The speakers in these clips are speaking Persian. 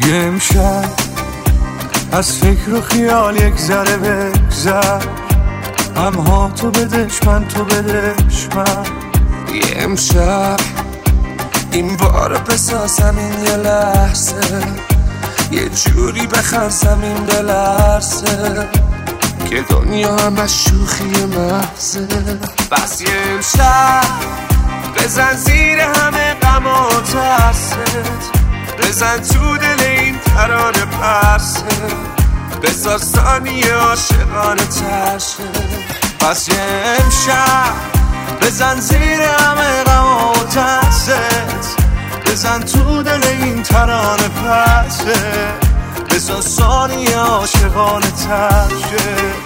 یه امشب از فکر و خیال یک ذره بگذر، همها تو بدش من تو بدش من. یه امشب این بار بسازم این یه لحظه، یه جوری بخرسم این بلرزه که دنیا همش شوخی محضه. بس یه امشب بزن زیر همه غم و ترست، بزن تو دل این ترانه پرسه، بذار ثانیه عاشقانه ترشه. پس یه امشب بزن زیر همه غم و ترست، بزن تو دل این ترانه پرسه، بذار ثانیه عاشقانه ترشه.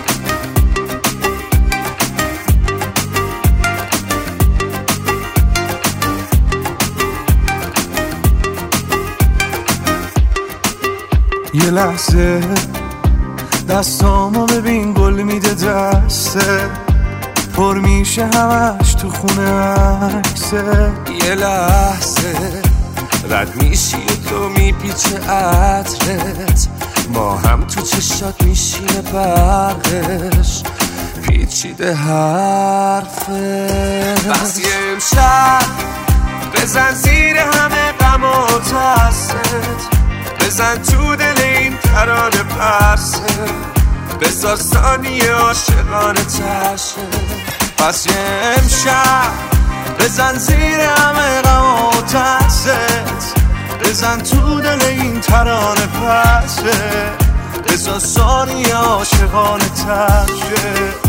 یه لحظه دستامو ببین گل میده دسته، پر میشه همش تو خونه عکسه. یه لحظه رد میشی و تو میپیچه عطرت، ما هم تو چشات میشینه برقش پیچیده حرفت. بس یه امشب بزن زیر همه غم و ترست، بزن تو دل این ترانه پرسه، بذار ثانیه عاشقانه ترشه. پس یه امشب بزن زیر همه غم و ترست، بزن تو دل این ترانه پرسه، بذار ثانیه عاشقانه ترشه.